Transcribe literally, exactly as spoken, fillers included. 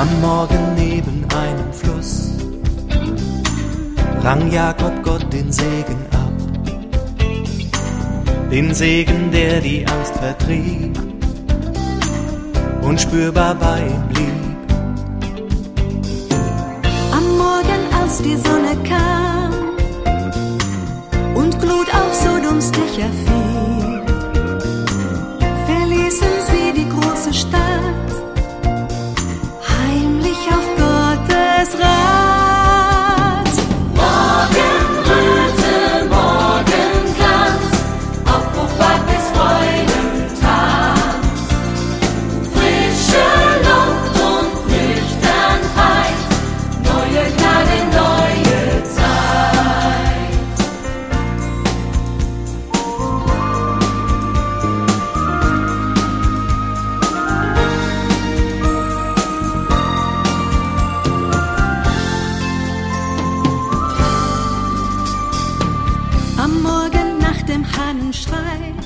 Am Morgen neben einem Fluss rang Jakob Gott den Segen ab, den Segen, der die Angst vertrieb und spürbar bei ihm blieb. Am Morgen, als die Sonne kam und Glut auf Sodoms Dächer fiel, verließen sie die große Stadt, heimlich auf Gottes Rat. Morgenröte, Morgenglanz, Aufbruch wagt des Freudentanz, frische Luft und Nüchternheit, neue Gnade, neue Zeit. Am Morgen nach dem Hahnenschrei